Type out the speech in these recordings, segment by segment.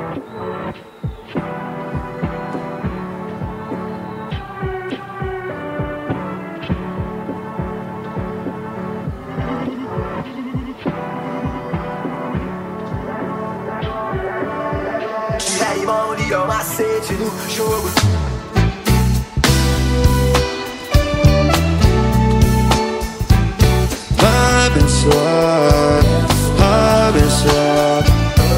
E aí, Mauri, é o macete do jogo. Abençoado, abençoado.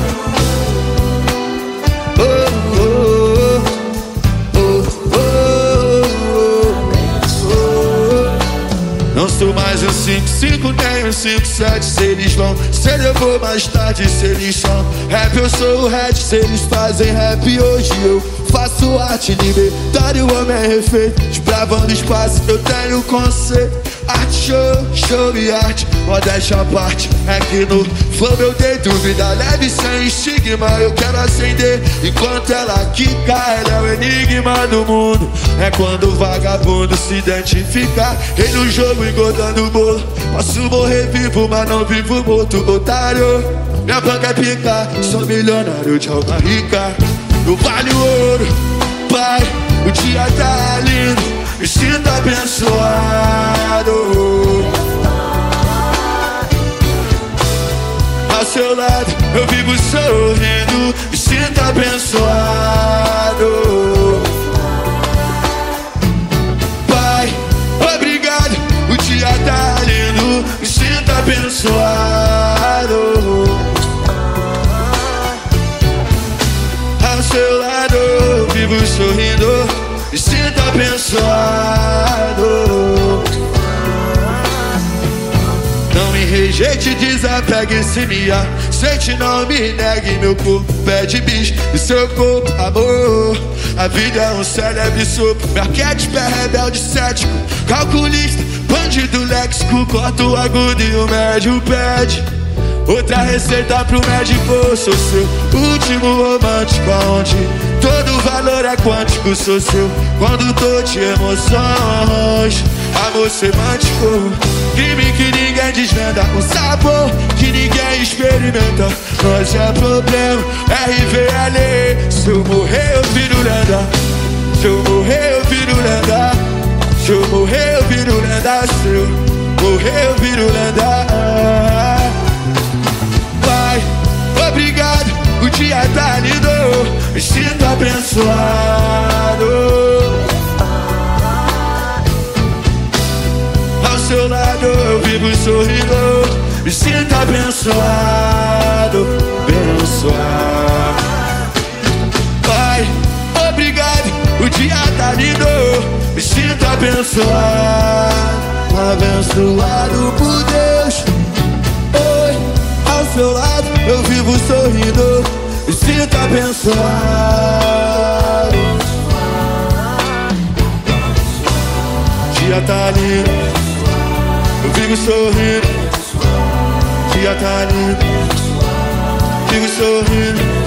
Não sou mais um 5-5, nem um 5-7. Se eles vão, se eu vou mais tarde. Se eles são rap, eu sou o red. Se eles fazem rap, hoje eu faço arte. Libertário, homem é refeito, desbravando espaço, eu tenho conceito. Arte, show, show e arte, modéstia à parte. É que no flow eu dei dúvida leve, sem estigma. Eu quero acender, enquanto ela quica. Ela é o enigma do mundo. É quando o vagabundo se identificar. Rei no jogo, engordando o bolo. Posso morrer vivo, mas não vivo morto, otário. Minha banca é pica, sou milionário de alma rica. No Vale Ouro, pai, o dia tá lindo, me sinto abençoado. Ao seu lado eu vivo sorrindo, me sinto abençoado. Pai, obrigado, o dia tá lindo, me sinto abençoado. Ao seu lado eu vivo sorrindo, me sinto abençoado. Não me rejeite, desapegue, se me aceite, não me negue. Meu corpo pede bicho e seu corpo, amor. A vida é um célebre sopro. Meu arquétipo é rebelde, cético, calculista, bandido léxico. Corta o agudo e o médio pede outra receita pro médico. Sou seu último romântico, onde todo valor é quântico. Sou seu quando tô de emoções, amor semântico. Crime que ninguém desvenda, um sabor que ninguém experimenta. Nós é problema, RVL. Se eu morrer eu viro lenda, se eu morrer eu viro lenda, se eu morrer eu viro lenda, se eu morrer eu viro lenda. Pai, obrigado, o dia tá lindo, me sinto abençoado. Ao seu lado eu vivo sorrindo, me sinto abençoado, abençoado. Pai, obrigado, o dia tá lindo, me sinto abençoado, abençoado por Deus. Oi, ao seu lado eu vivo sorrindo, me sinto abençoado. Dia tá lindo, eu vivo sorrindo. Dia tá lindo, vivo sorrindo.